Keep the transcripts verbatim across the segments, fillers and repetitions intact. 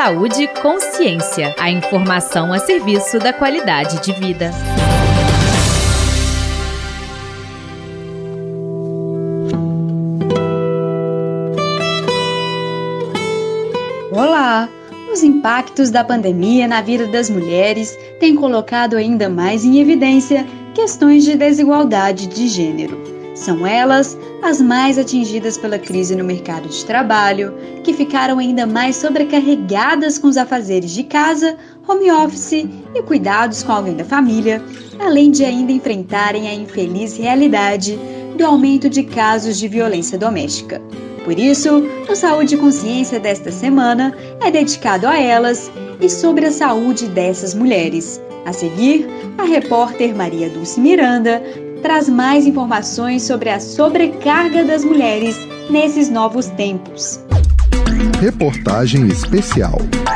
Saúde e Consciência. A informação a serviço da qualidade de vida. Olá! Os impactos da pandemia na vida das mulheres têm colocado ainda mais em evidência questões de desigualdade de gênero. São elas as mais atingidas pela crise no mercado de trabalho, que ficaram ainda mais sobrecarregadas com os afazeres de casa, home office e cuidados com alguém da família, além de ainda enfrentarem a infeliz realidade do aumento de casos de violência doméstica. Por isso, o Saúde e Consciência desta semana é dedicado a elas e sobre a saúde dessas mulheres. A seguir, a repórter Maria Dulce Miranda traz mais informações sobre a sobrecarga das mulheres nesses novos tempos. Reportagem especial.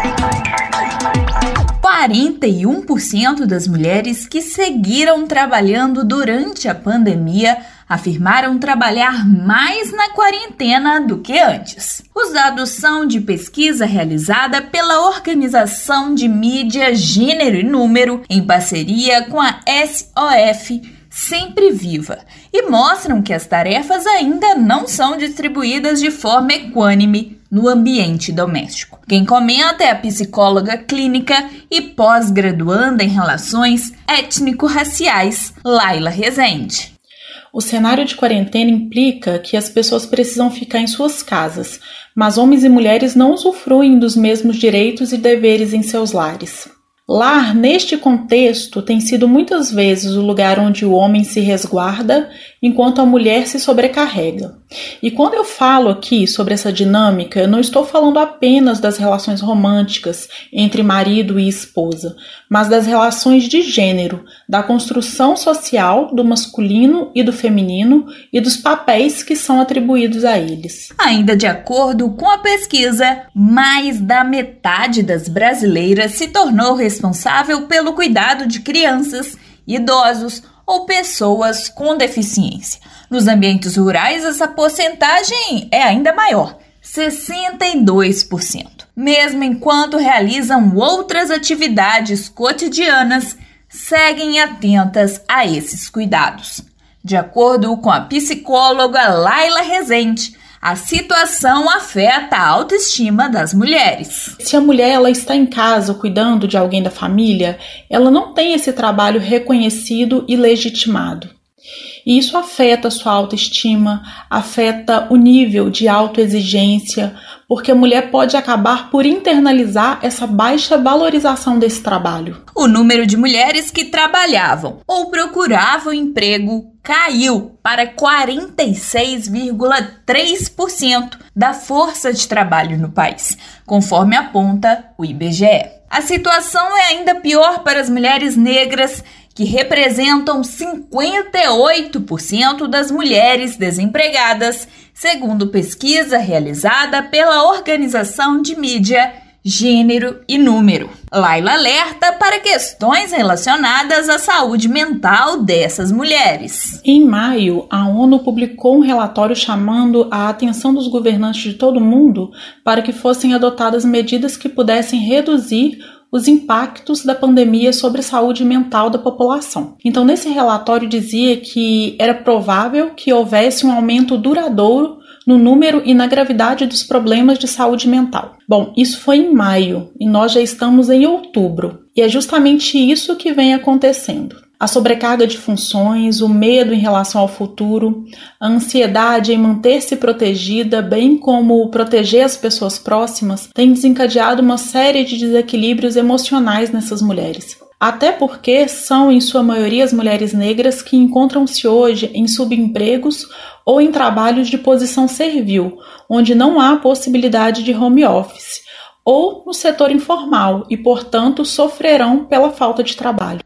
quarenta e um por cento das mulheres que seguiram trabalhando durante a pandemia afirmaram trabalhar mais na quarentena do que antes. Os dados são de pesquisa realizada pela Organização de Mídia, Gênero e Número, em parceria com a S O F Sempre Viva, e mostram que as tarefas ainda não são distribuídas de forma equânime no ambiente doméstico. Quem comenta é a psicóloga clínica e pós-graduanda em relações étnico-raciais, Laila Rezende. O cenário de quarentena implica que as pessoas precisam ficar em suas casas, mas homens e mulheres não usufruem dos mesmos direitos e deveres em seus lares. Lar, neste contexto, tem sido muitas vezes o lugar onde o homem se resguarda enquanto a mulher se sobrecarrega. E quando eu falo aqui sobre essa dinâmica, eu não estou falando apenas das relações românticas entre marido e esposa, mas das relações de gênero, da construção social do masculino e do feminino e dos papéis que são atribuídos a eles. Ainda de acordo com a pesquisa, mais da metade das brasileiras se tornou responsável pelo cuidado de crianças, idosos ou pessoas com deficiência. Nos ambientes rurais, essa porcentagem é ainda maior, sessenta e dois por cento. Mesmo enquanto realizam outras atividades cotidianas, seguem atentas a esses cuidados. De acordo com a psicóloga Laila Rezende, a situação afeta a autoestima das mulheres. Se a mulher ela está em casa cuidando de alguém da família, ela não tem esse trabalho reconhecido e legitimado. E isso afeta a sua autoestima, afeta o nível de autoexigência, porque a mulher pode acabar por internalizar essa baixa valorização desse trabalho. O número de mulheres que trabalhavam ou procuravam emprego caiu para quarenta e seis vírgula três por cento da força de trabalho no país, conforme aponta o I B G E. A situação é ainda pior para as mulheres negras, que representam cinquenta e oito por cento das mulheres desempregadas, segundo pesquisa realizada pela Organização de Mídia, Gênero e Número. Laila alerta para questões relacionadas à saúde mental dessas mulheres. Em maio, a ONU publicou um relatório chamando a atenção dos governantes de todo o mundo para que fossem adotadas medidas que pudessem reduzir os impactos da pandemia sobre a saúde mental da população. Então, nesse relatório dizia que era provável que houvesse um aumento duradouro no número e na gravidade dos problemas de saúde mental. Bom, isso foi em maio e nós já estamos em outubro. E é justamente isso que vem acontecendo. A sobrecarga de funções, o medo em relação ao futuro, a ansiedade em manter-se protegida, bem como proteger as pessoas próximas, tem desencadeado uma série de desequilíbrios emocionais nessas mulheres. Até porque são, em sua maioria, as mulheres negras que encontram-se hoje em subempregos ou em trabalhos de posição servil, onde não há possibilidade de home office, ou no setor informal e, portanto, sofrerão pela falta de trabalho.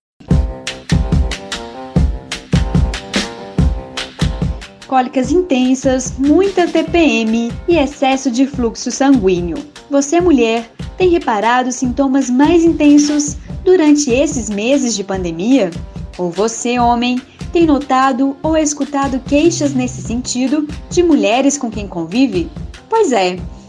Cólicas intensas, muita T P M e excesso de fluxo sanguíneo. Você, mulher, tem reparado sintomas mais intensos durante esses meses de pandemia? Ou você, homem, tem notado ou escutado queixas nesse sentido de mulheres com quem convive? Pois é,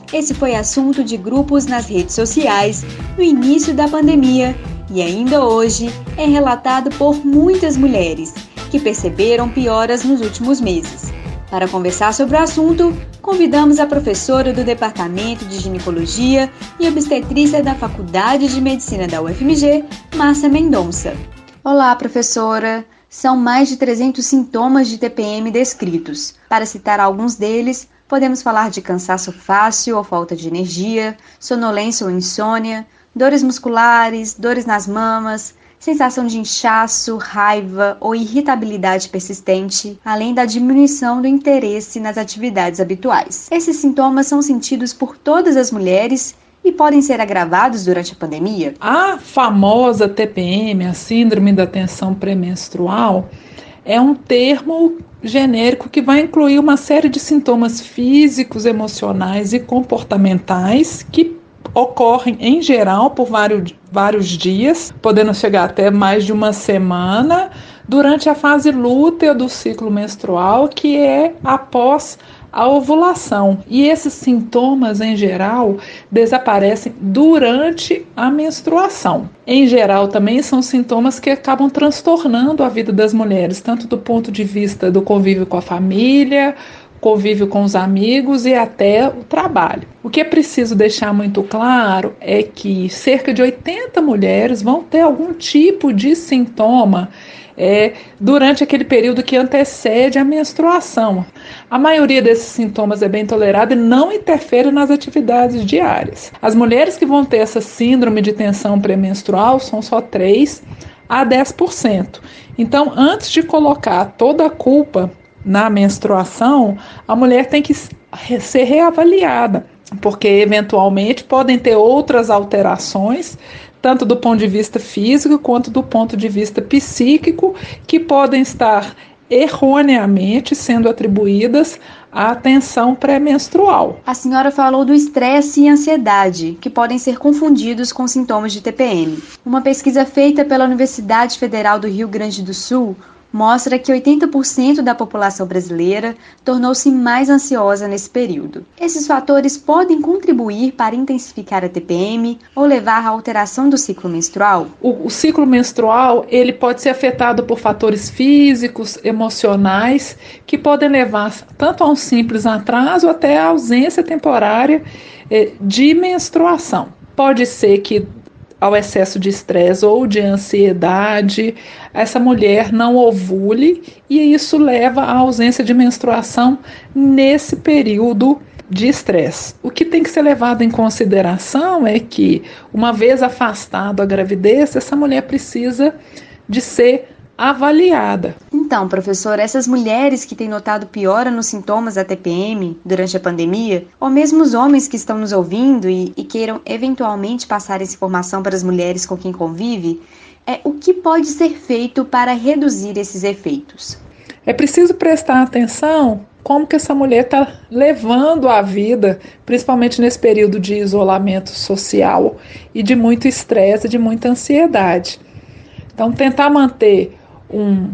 Esse foi assunto de grupos nas redes sociais no início da pandemia e ainda hoje é relatado por muitas mulheres que perceberam pioras nos últimos meses. Para conversar sobre o assunto, convidamos a professora do Departamento de Ginecologia e Obstetrícia da Faculdade de Medicina da U F M G, Márcia Mendonça. Olá, professora! São mais de trezentos sintomas de T P M descritos. Para citar alguns deles, podemos falar de cansaço fácil ou falta de energia, sonolência ou insônia, dores musculares, dores nas mamas, sensação de inchaço, raiva ou irritabilidade persistente, além da diminuição do interesse nas atividades habituais. Esses sintomas são sentidos por todas as mulheres e podem ser agravados durante a pandemia? A famosa T P M, a Síndrome da Tensão Pré-Menstrual, é um termo genérico que vai incluir uma série de sintomas físicos, emocionais e comportamentais que ocorrem em geral por vários, vários dias, podendo chegar até mais de uma semana, durante a fase lútea do ciclo menstrual, que é após a ovulação. E esses sintomas, em geral, desaparecem durante a menstruação. Em geral, também são sintomas que acabam transtornando a vida das mulheres, tanto do ponto de vista do convívio com a família, convívio com os amigos e até o trabalho. O que é preciso deixar muito claro é que cerca de oitenta mulheres vão ter algum tipo de sintoma é, durante aquele período que antecede a menstruação. A maioria desses sintomas é bem tolerada e não interfere nas atividades diárias. As mulheres que vão ter essa síndrome de tensão pré-menstrual são só três a dez por cento. Então, antes de colocar toda a culpa na menstruação, a mulher tem que ser reavaliada, porque eventualmente podem ter outras alterações, tanto do ponto de vista físico quanto do ponto de vista psíquico, que podem estar erroneamente sendo atribuídas à tensão pré-menstrual. A senhora falou do estresse e ansiedade, que podem ser confundidos com sintomas de T P M. Uma pesquisa feita pela Universidade Federal do Rio Grande do Sul mostra que oitenta por cento da população brasileira tornou-se mais ansiosa nesse período. Esses fatores podem contribuir para intensificar a T P M ou levar à alteração do ciclo menstrual? O, o ciclo menstrual ele pode ser afetado por fatores físicos, emocionais, que podem levar tanto a um simples atraso até a ausência temporária eh, de menstruação. Pode ser que ao excesso de estresse ou de ansiedade, essa mulher não ovule e isso leva à ausência de menstruação nesse período de estresse. O que tem que ser levado em consideração é que, uma vez afastada a gravidez, essa mulher precisa de ser avaliada. Então, professora, essas mulheres que têm notado piora nos sintomas da T P M durante a pandemia, ou mesmo os homens que estão nos ouvindo e, e queiram eventualmente passar essa informação para as mulheres com quem convive, é o que pode ser feito para reduzir esses efeitos? É preciso prestar atenção como que essa mulher está levando a vida, principalmente nesse período de isolamento social e de muito estresse, de muita ansiedade. Então, tentar manter um,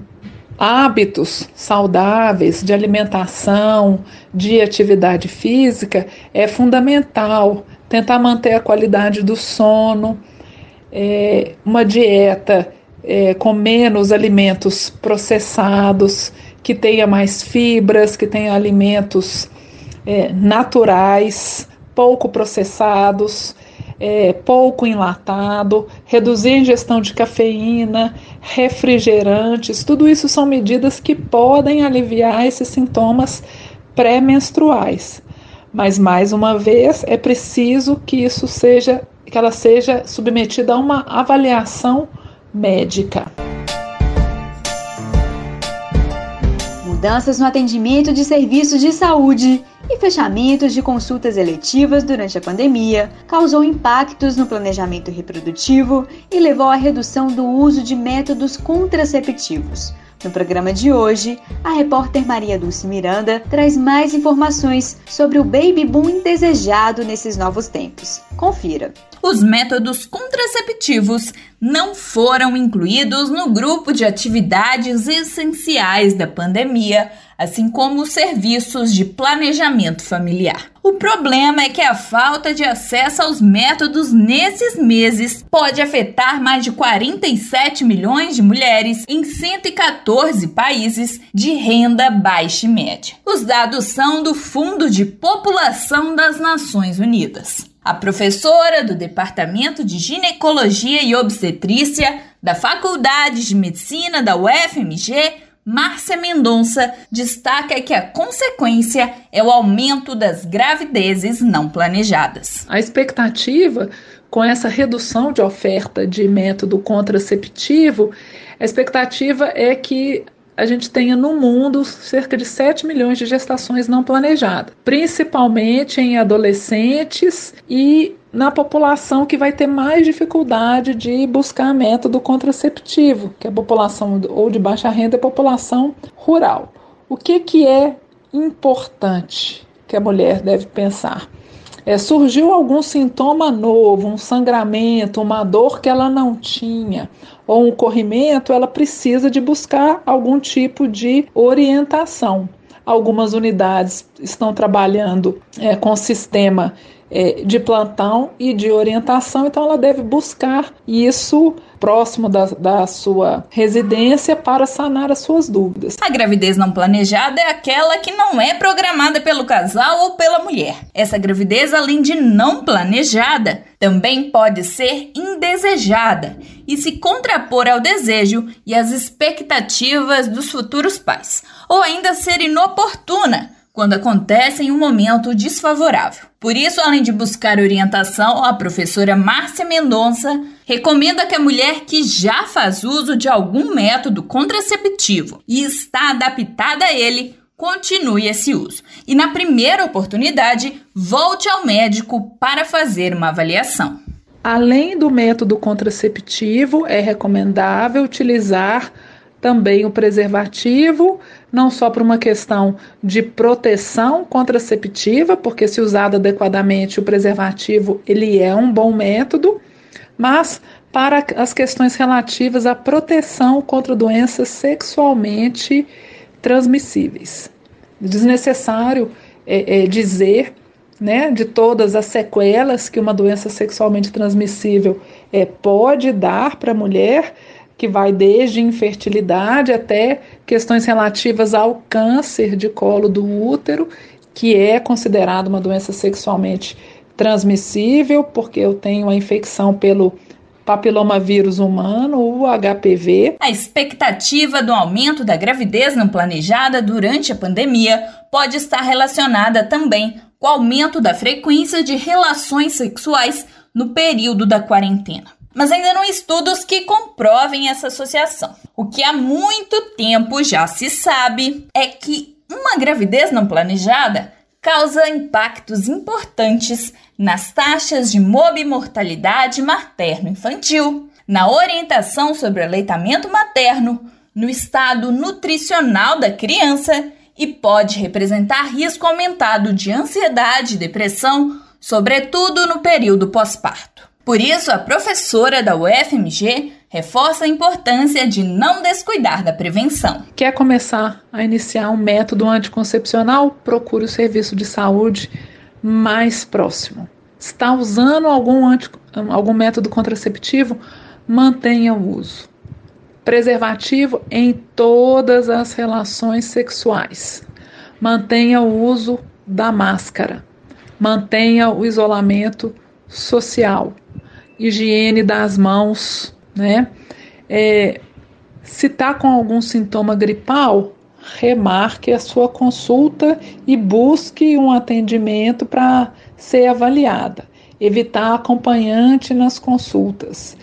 hábitos saudáveis de alimentação, de atividade física é fundamental. Tentar manter a qualidade do sono, é, uma dieta é, com menos alimentos processados, que tenha mais fibras, que tenha alimentos é, naturais, pouco processados, É, pouco enlatado, reduzir a ingestão de cafeína, refrigerantes, tudo isso são medidas que podem aliviar esses sintomas pré-menstruais. Mas, mais uma vez, é preciso que isso seja, que ela seja submetida a uma avaliação médica. Mudanças no atendimento de serviços de saúde e fechamentos de consultas eletivas durante a pandemia causou impactos no planejamento reprodutivo e levou à redução do uso de métodos contraceptivos. No programa de hoje, a repórter Maria Dulce Miranda traz mais informações sobre o baby boom indesejado nesses novos tempos. Confira. Os métodos contraceptivos não foram incluídos no grupo de atividades essenciais da pandemia, assim como os serviços de planejamento familiar. O problema é que a falta de acesso aos métodos nesses meses pode afetar mais de quarenta e sete milhões de mulheres em cento e quatorze países de renda baixa e média. Os dados são do Fundo de População das Nações Unidas. A professora do Departamento de Ginecologia e Obstetrícia da Faculdade de Medicina da U F M G, Márcia Mendonça, destaca que a consequência é o aumento das gravidezes não planejadas. A expectativa, com essa redução de oferta de método contraceptivo, a expectativa é que a gente tenha no mundo cerca de sete milhões de gestações não planejadas, principalmente em adolescentes e na população que vai ter mais dificuldade de buscar método contraceptivo, que é a população ou de baixa renda, é a população rural. O que, que é importante que a mulher deve pensar? É, surgiu algum sintoma novo, um sangramento, uma dor que ela não tinha, ou um corrimento, ela precisa de buscar algum tipo de orientação. Algumas unidades estão trabalhando é, com sistema é, de plantão e de orientação, então ela deve buscar isso próximo da, da sua residência para sanar as suas dúvidas. A gravidez não planejada é aquela que não é programada pelo casal ou pela mulher. Essa gravidez, além de não planejada, também pode ser indesejada e se contrapor ao desejo e às expectativas dos futuros pais, ou ainda ser inoportuna, quando acontece em um momento desfavorável. Por isso, além de buscar orientação, a professora Márcia Mendonça recomenda que a mulher que já faz uso de algum método contraceptivo e está adaptada a ele, continue esse uso. E na primeira oportunidade, volte ao médico para fazer uma avaliação. Além do método contraceptivo, é recomendável utilizar também o preservativo, não só por uma questão de proteção contraceptiva, porque se usado adequadamente o preservativo ele é um bom método, mas para as questões relativas à proteção contra doenças sexualmente transmissíveis. Desnecessário é, é, dizer, né, de todas as sequelas que uma doença sexualmente transmissível é, pode dar para a mulher, que vai desde infertilidade até questões relativas ao câncer de colo do útero, que é considerado uma doença sexualmente transmissível, porque eu tenho a infecção pelo papilomavírus humano, o H P V. A expectativa do aumento da gravidez não planejada durante a pandemia pode estar relacionada também com o aumento da frequência de relações sexuais no período da quarentena. Mas ainda não há estudos que comprovem essa associação. O que há muito tempo já se sabe é que uma gravidez não planejada causa impactos importantes nas taxas de morbimortalidade materno-infantil, na orientação sobre o aleitamento materno, no estado nutricional da criança e pode representar risco aumentado de ansiedade e depressão, sobretudo no período pós-parto. Por isso, a professora da U F M G reforça a importância de não descuidar da prevenção. Quer começar a iniciar um método anticoncepcional? Procure o serviço de saúde mais próximo. Está usando algum, anti, algum método contraceptivo? Mantenha o uso. Preservativo em todas as relações sexuais. Mantenha o uso da máscara. Mantenha o isolamento social. Higiene das mãos, né? É, se está com algum sintoma gripal, remarque a sua consulta e busque um atendimento para ser avaliada. Evitar acompanhante nas consultas.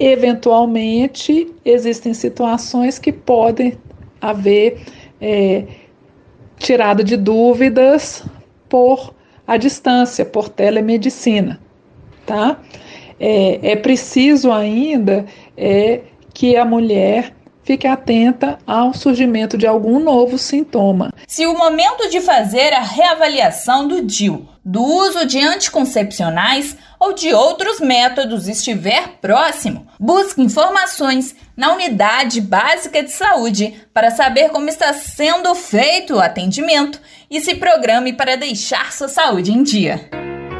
Eventualmente, existem situações que podem haver é, tirada de dúvidas por a distância, por telemedicina, tá? É, é preciso ainda é, que a mulher fique atenta ao surgimento de algum novo sintoma. Se o momento de fazer a reavaliação do D I U, do uso de anticoncepcionais ou de outros métodos estiver próximo, busque informações na Unidade Básica de Saúde para saber como está sendo feito o atendimento e se programe para deixar sua saúde em dia.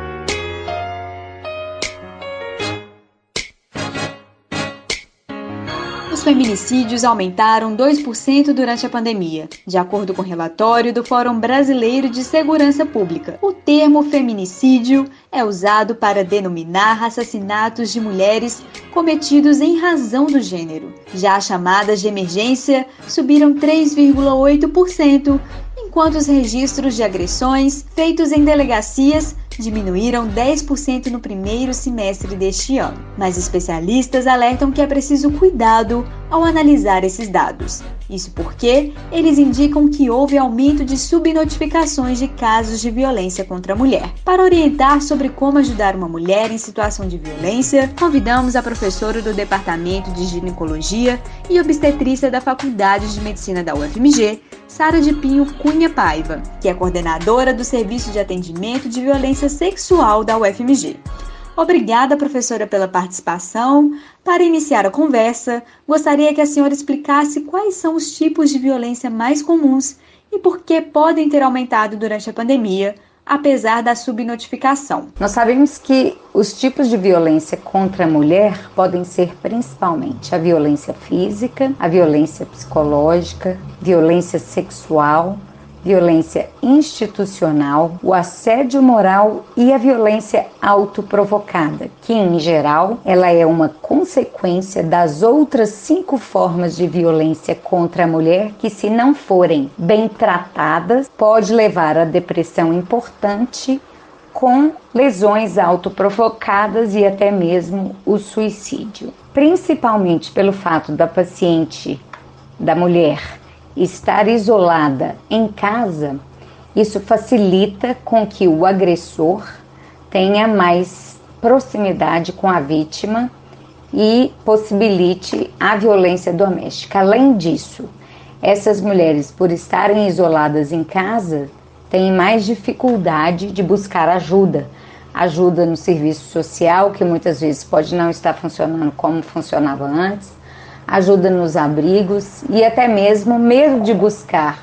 Os feminicídios aumentaram dois por cento durante a pandemia, de acordo com o relatório do Fórum Brasileiro de Segurança Pública. O termo feminicídio é usado para denominar assassinatos de mulheres cometidos em razão do gênero. Já as chamadas de emergência subiram três vírgula oito por cento, enquanto os registros de agressões feitos em delegacias diminuíram dez por cento no primeiro semestre deste ano. Mas especialistas alertam que é preciso cuidado ao analisar esses dados. Isso porque eles indicam que houve aumento de subnotificações de casos de violência contra a mulher. Para orientar sobre como ajudar uma mulher em situação de violência, convidamos a professora do Departamento de Ginecologia e Obstetrícia da Faculdade de Medicina da U F M G, Sara de Pinho Cunha Paiva, que é coordenadora do Serviço de Atendimento de Violência Sexual da U F M G. Obrigada, professora, pela participação. Para iniciar a conversa, gostaria que a senhora explicasse quais são os tipos de violência mais comuns e por que podem ter aumentado durante a pandemia, apesar da subnotificação. Nós sabemos que os tipos de violência contra a mulher podem ser principalmente a violência física, a violência psicológica, violência sexual, violência institucional, o assédio moral e a violência autoprovocada, que em geral ela é uma consequência das outras cinco formas de violência contra a mulher que, se não forem bem tratadas, pode levar a depressão importante com lesões autoprovocadas e até mesmo o suicídio. Principalmente pelo fato da paciente, da mulher, estar isolada em casa, isso facilita com que o agressor tenha mais proximidade com a vítima e possibilite a violência doméstica. Além disso, essas mulheres, por estarem isoladas em casa, têm mais dificuldade de buscar ajuda. Ajuda no serviço social, que muitas vezes pode não estar funcionando como funcionava antes, ajuda nos abrigos e até mesmo medo de buscar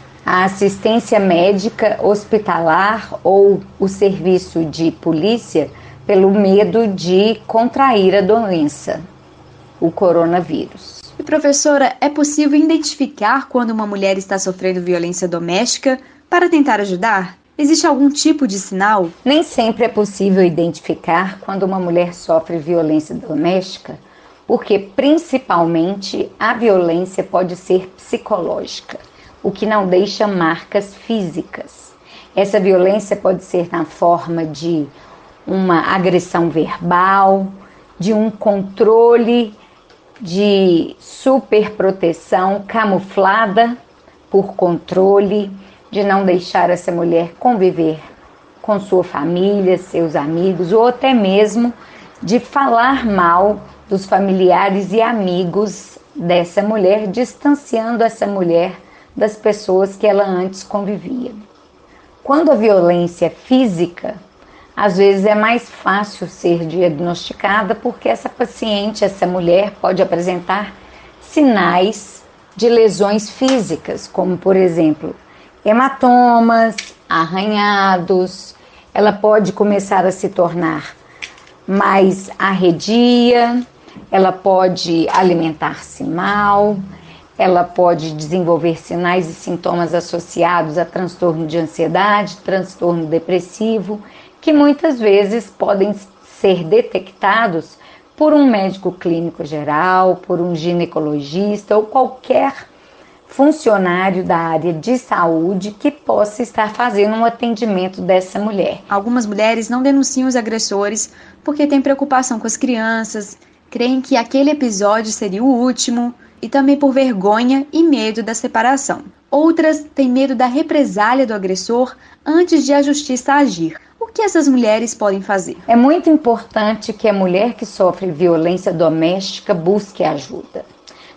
a assistência médica hospitalar ou o serviço de polícia pelo medo de contrair a doença, o coronavírus. E professora, é possível identificar quando uma mulher está sofrendo violência doméstica para tentar ajudar? Existe algum tipo de sinal? Nem sempre é possível identificar quando uma mulher sofre violência doméstica, porque principalmente a violência pode ser psicológica, o que não deixa marcas físicas. Essa violência pode ser na forma de uma agressão verbal, de um controle de superproteção camuflada por controle, de não deixar essa mulher conviver com sua família, seus amigos, ou até mesmo de falar mal dos familiares e amigos dessa mulher, distanciando essa mulher das pessoas que ela antes convivia. Quando a violência é física, às vezes é mais fácil ser diagnosticada, porque essa paciente, essa mulher, pode apresentar sinais de lesões físicas, como, por exemplo, hematomas, arranhados. Ela pode começar a se tornar mais arredia, ela pode alimentar-se mal, ela pode desenvolver sinais e sintomas associados a transtorno de ansiedade, transtorno depressivo, que muitas vezes podem ser detectados por um médico clínico geral, por um ginecologista ou qualquer funcionário da área de saúde que possa estar fazendo um atendimento dessa mulher. Algumas mulheres não denunciam os agressores porque têm preocupação com as crianças, creem que aquele episódio seria o último e também por vergonha e medo da separação. Outras têm medo da represália do agressor antes de a justiça agir. O que essas mulheres podem fazer? É muito importante que a mulher que sofre violência doméstica busque ajuda.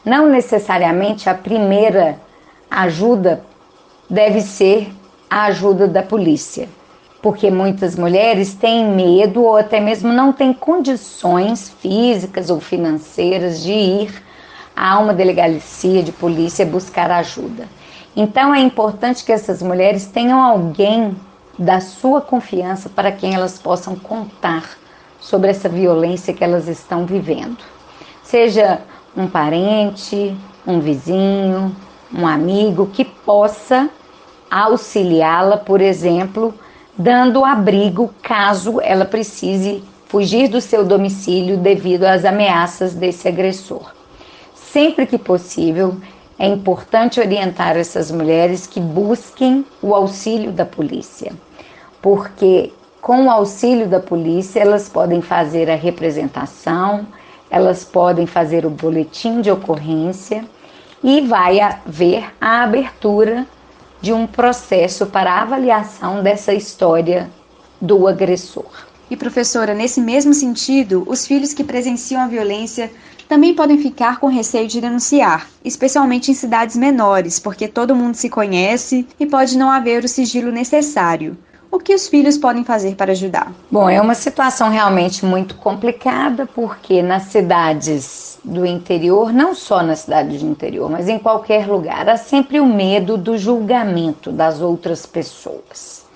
não necessariamente a primeira ajuda deve ser a ajuda da polícia, porque muitas mulheres têm medo ou até mesmo não têm condições físicas ou financeiras de ir a uma delegacia de polícia buscar ajuda. Então é importante que essas mulheres tenham alguém da sua confiança para quem elas possam contar sobre essa violência que elas estão vivendo. Seja um parente, um vizinho, um amigo que possa auxiliá-la, por exemplo, dando abrigo caso ela precise fugir do seu domicílio devido às ameaças desse agressor. Sempre que possível, é importante orientar essas mulheres que busquem o auxílio da polícia, porque com o auxílio da polícia elas podem fazer a representação, elas podem fazer o boletim de ocorrência e vai haver a abertura de um processo para a avaliação dessa história do agressor. E professora, nesse mesmo sentido, os filhos que presenciam a violência também podem ficar com receio de denunciar, especialmente em cidades menores, porque todo mundo se conhece e pode não haver o sigilo necessário. O que os filhos podem fazer para ajudar? Bom, é uma situação realmente muito complicada, porque nas cidades do interior, não só na cidade do interior, mas em qualquer lugar, há sempre o medo do julgamento das outras pessoas.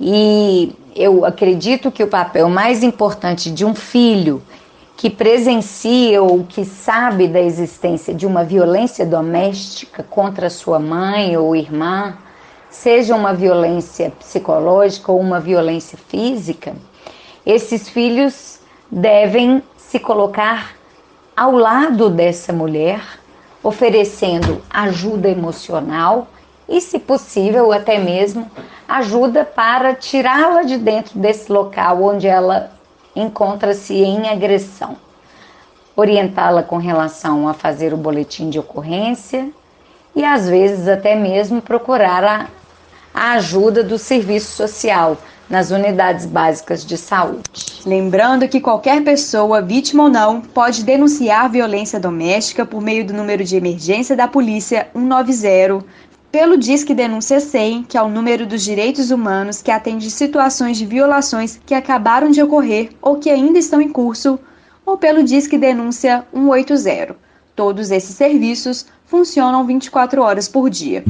E eu acredito que o papel mais importante de um filho que presencia ou que sabe da existência de uma violência doméstica contra sua mãe ou irmã, seja uma violência psicológica ou uma violência física, esses filhos devem se colocar ao lado dessa mulher, oferecendo ajuda emocional e, se possível, até mesmo ajuda para tirá-la de dentro desse local onde ela encontra-se em agressão. Orientá-la com relação a fazer o boletim de ocorrência e, às vezes, até mesmo procurar a, a ajuda do serviço social nas unidades básicas de saúde. Lembrando que qualquer pessoa, vítima ou não, pode denunciar violência doméstica por meio do número de emergência da polícia cento e noventa, pelo Disque Denúncia cem, que é o número dos direitos humanos que atende situações de violações que acabaram de ocorrer ou que ainda estão em curso, ou pelo Disque Denúncia cento e oitenta. Todos esses serviços funcionam vinte e quatro horas por dia.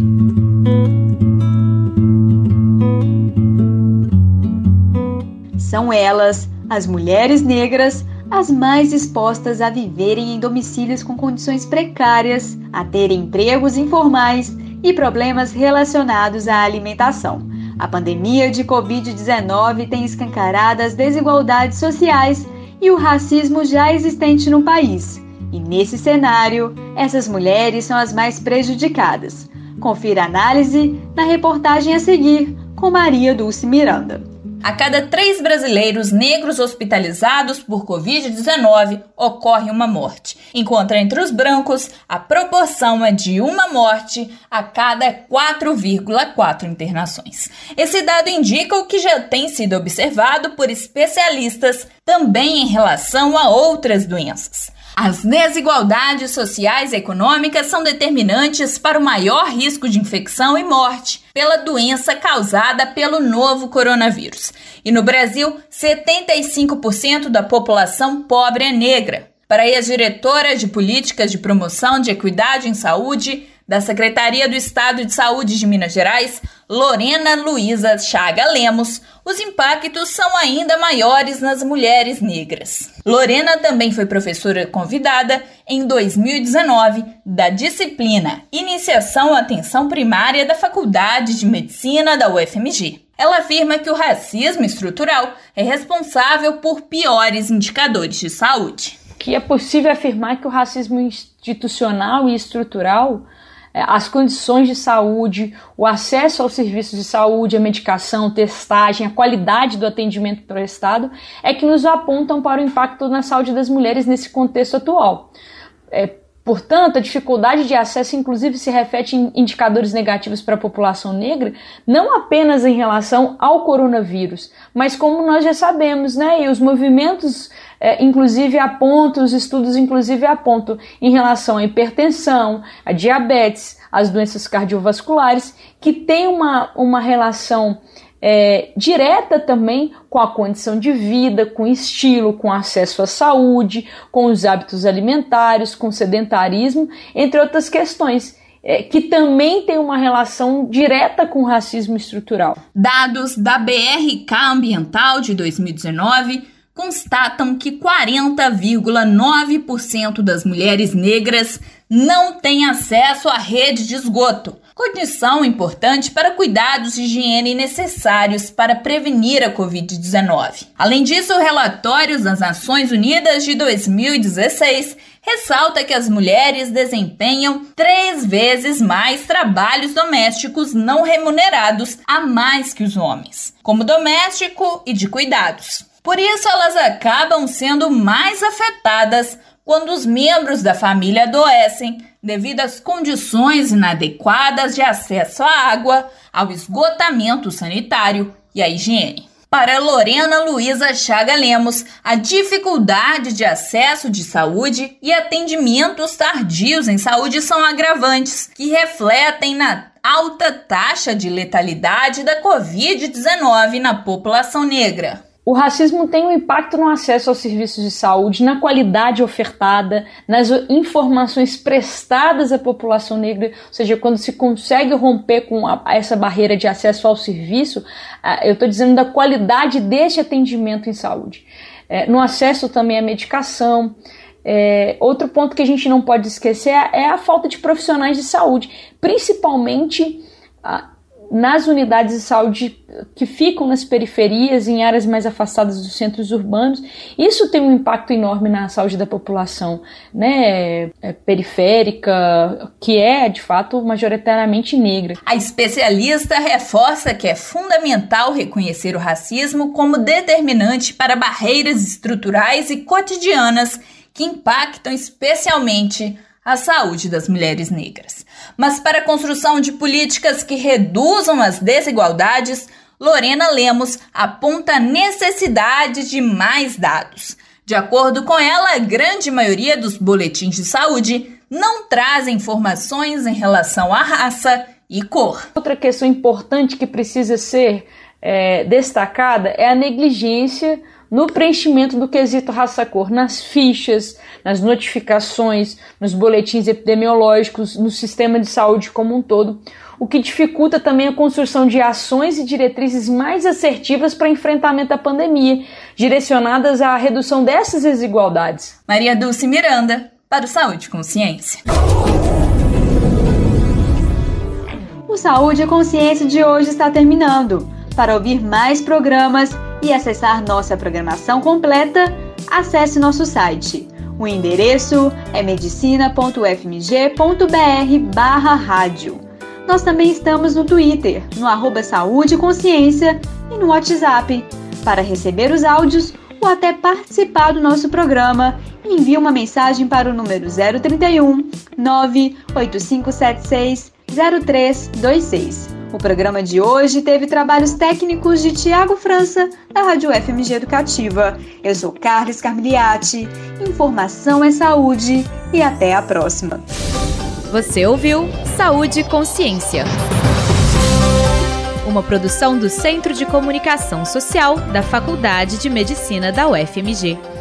São elas, as mulheres negras, as mais expostas a viverem em domicílios com condições precárias, a terem empregos informais e problemas relacionados à alimentação. A pandemia de covid dezenove tem escancarado as desigualdades sociais e o racismo já existente no país. E nesse cenário, essas mulheres são as mais prejudicadas. Confira a análise na reportagem a seguir com Maria Dulce Miranda. A cada três brasileiros negros hospitalizados por covid dezenove ocorre uma morte, enquanto entre os brancos a proporção é de uma morte a cada quatro vírgula quatro internações. Esse dado indica o que já tem sido observado por especialistas também em relação a outras doenças. As desigualdades sociais e econômicas são determinantes para o maior risco de infecção e morte pela doença causada pelo novo coronavírus. E no Brasil, setenta e cinco por cento da população pobre é negra. Para a ex-diretora de Políticas de Promoção de Equidade em Saúde da Secretaria do Estado de Saúde de Minas Gerais, Lorena Luiza Chaga Lemos, os impactos são ainda maiores nas mulheres negras. Lorena também foi professora convidada em dois mil e dezenove da disciplina Iniciação à Atenção Primária da Faculdade de Medicina da U F M G. Ela afirma que o racismo estrutural é responsável por piores indicadores de saúde. Que é possível afirmar que o racismo institucional e estrutural, as condições de saúde, o acesso aos serviços de saúde, a medicação, testagem, a qualidade do atendimento prestado, é que nos apontam para o impacto na saúde das mulheres nesse contexto atual. É, Portanto, a dificuldade de acesso, inclusive, se reflete em indicadores negativos para a população negra, não apenas em relação ao coronavírus, mas como nós já sabemos, né? E os movimentos, é, inclusive, apontam, os estudos, inclusive, apontam em relação à hipertensão, à diabetes, às doenças cardiovasculares, que tem uma, uma relação É, direta também com a condição de vida, com estilo, com acesso à saúde, com os hábitos alimentares, com o sedentarismo, entre outras questões, é, que também tem uma relação direta com o racismo estrutural. Dados da B R K Ambiental de dois mil e dezenove constatam que quarenta vírgula nove por cento das mulheres negras não têm acesso à rede de esgoto, condição importante para cuidados de higiene necessários para prevenir a covid dezenove. Além disso, relatórios das Nações Unidas de dois mil e dezesseis ressalta que as mulheres desempenham três vezes mais trabalhos domésticos não remunerados a mais que os homens, como doméstico e de cuidados. Por isso, elas acabam sendo mais afetadas quando os membros da família adoecem devido às condições inadequadas de acesso à água, ao esgotamento sanitário e à higiene. Para Lorena Luiza Chaga Lemos, a dificuldade de acesso de saúde e atendimentos tardios em saúde são agravantes que refletem na alta taxa de letalidade da covid dezenove na população negra. O racismo tem um impacto no acesso aos serviços de saúde, na qualidade ofertada, nas informações prestadas à população negra, ou seja, quando se consegue romper com a, essa barreira de acesso ao serviço, eu estou dizendo da qualidade deste atendimento em saúde. É, no acesso também à medicação. É, outro ponto que a gente não pode esquecer é, é a falta de profissionais de saúde, principalmente a nas unidades de saúde que ficam nas periferias, em áreas mais afastadas dos centros urbanos. Isso tem um impacto enorme na saúde da população, né, periférica, que é, de fato, majoritariamente negra. A especialista reforça que é fundamental reconhecer o racismo como determinante para barreiras estruturais e cotidianas que impactam especialmente a saúde das mulheres negras. Mas para a construção de políticas que reduzam as desigualdades, Lorena Lemos aponta a necessidade de mais dados. De acordo com ela, a grande maioria dos boletins de saúde não trazem informações em relação à raça e cor. Outra questão importante que precisa ser é, destacada é a negligência no preenchimento do quesito raça-cor, nas fichas, nas notificações, nos boletins epidemiológicos, no sistema de saúde como um todo, o que dificulta também a construção de ações e diretrizes mais assertivas para enfrentamento à pandemia, direcionadas à redução dessas desigualdades. Maria Dulce Miranda, para o Saúde e Consciência. O Saúde e Consciência de hoje está terminando. Para ouvir mais programas e acessar nossa programação completa, acesse nosso site. O endereço é medicina ponto f m g ponto b r barra rádio. Nós também estamos no Twitter, no arroba Saúde e Consciência e no WhatsApp. Para receber os áudios ou até participar do nosso programa, envie uma mensagem para o número zero trinta e um, nove oito cinco sete seis, zero três dois seis. O programa de hoje teve trabalhos técnicos de Tiago França, da Rádio F M G Educativa. Eu sou Carles Carmiliati. Informação é saúde e até a próxima. Você ouviu Saúde e Consciência, uma produção do Centro de Comunicação Social da Faculdade de Medicina da U F M G.